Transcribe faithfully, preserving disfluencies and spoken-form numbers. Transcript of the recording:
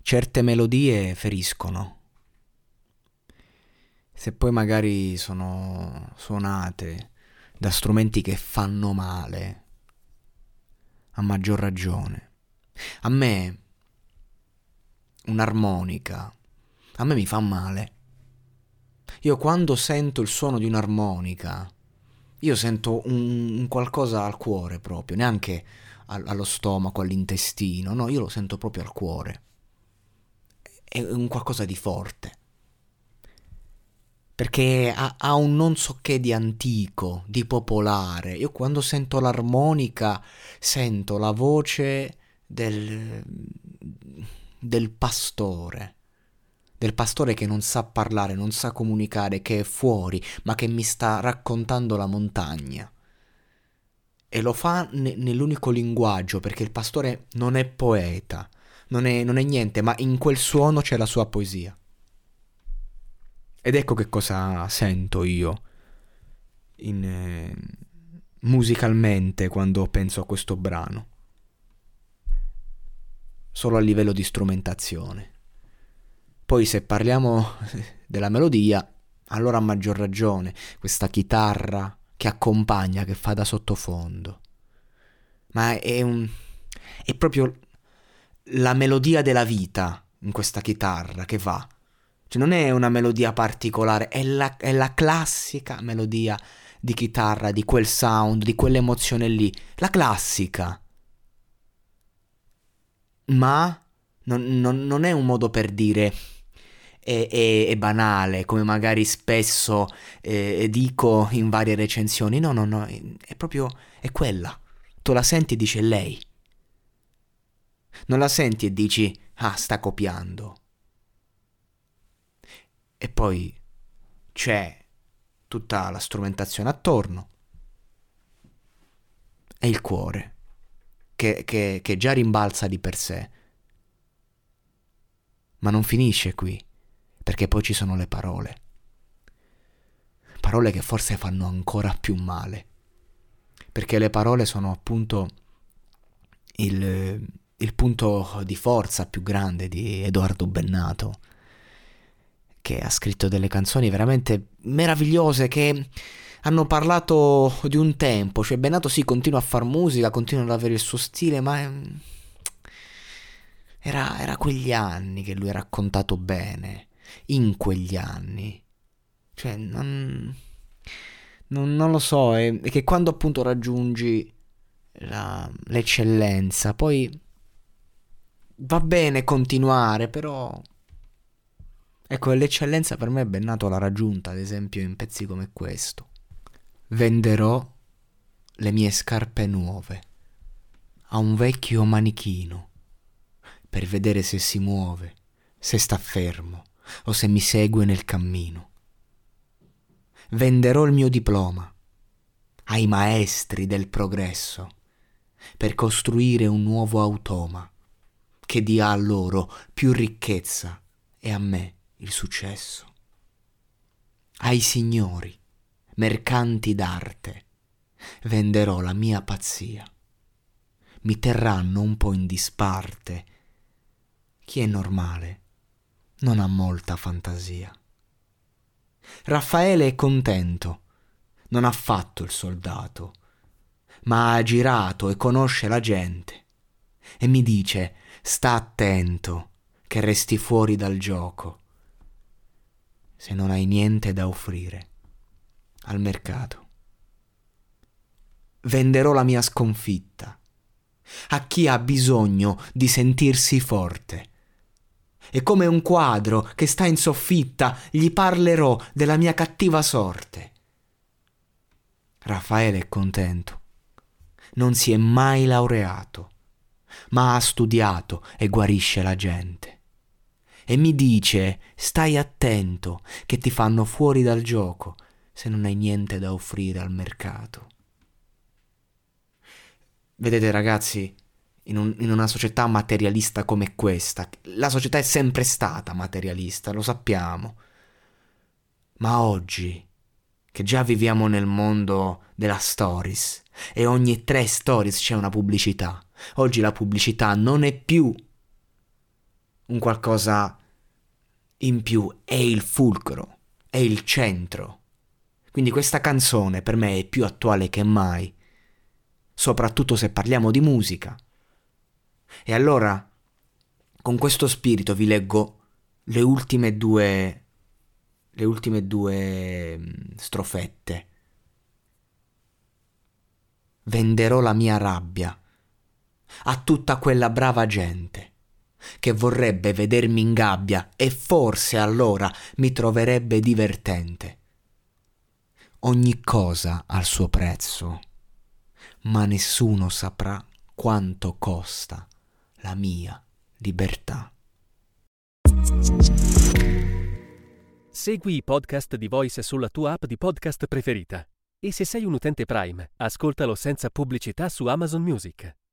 certe melodie feriscono. Se poi magari sono suonate da strumenti che fanno male, a maggior ragione. A me un'armonica, a me mi fa male. Io quando sento il suono di un'armonica, io sento un, un qualcosa al cuore proprio, neanche al- allo stomaco, all'intestino, no, io lo sento proprio al cuore. È un qualcosa di forte. Perché ha, ha un non so che di antico, di popolare. Io quando sento l'armonica sento la voce del, del pastore, del pastore che non sa parlare, non sa comunicare, che è fuori, ma che mi sta raccontando la montagna. E lo fa ne- nell'unico linguaggio, perché il pastore non è poeta, non è, non è niente, ma in quel suono c'è la sua poesia. Ed ecco che cosa sento io in, eh, musicalmente quando penso a questo brano, solo a livello di strumentazione. Poi se parliamo della melodia, allora a maggior ragione questa chitarra che accompagna, che fa da sottofondo. Ma è un è proprio la melodia della vita in questa chitarra che va. Cioè non è una melodia particolare, è la, è la classica melodia di chitarra, di quel sound, di quell'emozione lì. La classica. Ma non, non- non è un modo per dire è, è- è banale, come magari spesso eh, dico in varie recensioni. No, no, no, è, è proprio, è quella. Tu la senti e dici è lei. Non la senti e dici, ah, sta copiando. E poi c'è tutta la strumentazione attorno e il cuore, che, che, che già rimbalza di per sé. Ma non finisce qui, perché poi ci sono le parole. Parole che forse fanno ancora più male, perché le parole sono appunto il, il punto di forza più grande di Edoardo Bennato, che ha scritto delle canzoni veramente meravigliose che hanno parlato di un tempo. Cioè Bennato sì, continua a far musica, continua ad avere il suo stile, ma è- era, era quegli anni che lui ha raccontato bene, in quegli anni. Cioè non, non, non lo so, è, è che quando appunto raggiungi la- l'eccellenza, poi va bene continuare, però ecco, l'eccellenza per me Bennato l'ha raggiunta, ad esempio in pezzi come questo. Venderò le mie scarpe nuove a un vecchio manichino per vedere se si muove, se sta fermo o se mi segue nel cammino. Venderò il mio diploma ai maestri del progresso per costruire un nuovo automa che dia a loro più ricchezza e a me il successo. Ai signori, mercanti d'arte, venderò la mia pazzia. Mi terranno un po' in disparte. Chi è normale non ha molta fantasia. Raffaele è contento, non ha fatto il soldato, ma ha girato e conosce la gente e mi dice sta attento che resti fuori dal gioco se non hai niente da offrire al mercato. Venderò la mia sconfitta a chi ha bisogno di sentirsi forte. E come un quadro che sta in soffitta gli parlerò della mia cattiva sorte. Raffaele è contento. Non si è mai laureato, ma ha studiato e guarisce la gente. E mi dice, stai attento, che ti fanno fuori dal gioco se non hai niente da offrire al mercato. Vedete ragazzi, in, un- in una società materialista come questa, la società è sempre stata materialista, lo sappiamo, ma oggi, che già viviamo nel mondo della stories, e ogni tre stories c'è una pubblicità, oggi la pubblicità non è più un qualcosa in più, è il fulcro, è il centro. Quindi questa canzone per me è più attuale che mai, soprattutto se parliamo di musica. E allora, con questo spirito vi leggo le ultime due le ultime due strofette. Venderò la mia rabbia a tutta quella brava gente che vorrebbe vedermi in gabbia e forse allora mi troverebbe divertente. Ogni cosa ha il suo prezzo, ma nessuno saprà quanto costa la mia libertà. Segui i podcast di Voice sulla tua app di podcast preferita. E se sei un utente Prime, ascoltalo senza pubblicità su Amazon Music.